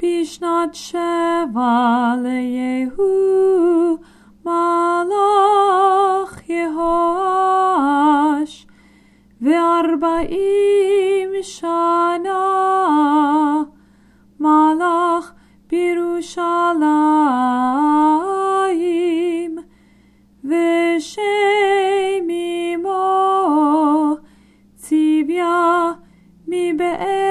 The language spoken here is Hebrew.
בשנת 7 ליהוא מלך יהואש 40 שנה מלך בירושלים ושם אמו צביה מבאר